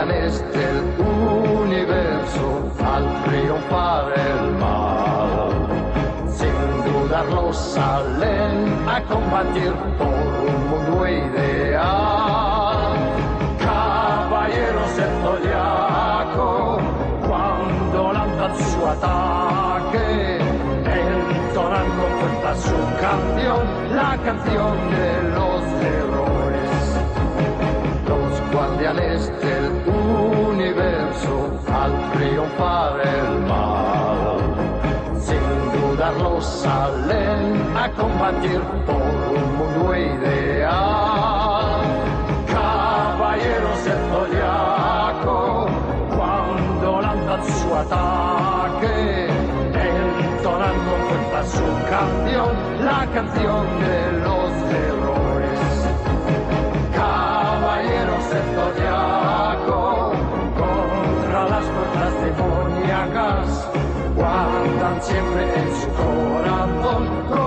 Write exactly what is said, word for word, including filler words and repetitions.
guardianes del universo al triunfar el mal. Sin dudarlo salen a combatir por un mundo ideal. Caballeros del zodiaco, cuando lanzan su ataque, entonan con fuerza su canción, la canción de los héroes. Los guardianes del universo al triunfar el mal, sin dudarlo salen a combatir por un mundo ideal. Caballeros del zodiaco, cuando lanzan su ataque, entonan con fuerza su canción, la canción de los héroes. Caballeros del zodiaco, contra las fuerzas demoníacas, guardan siempre en su corazón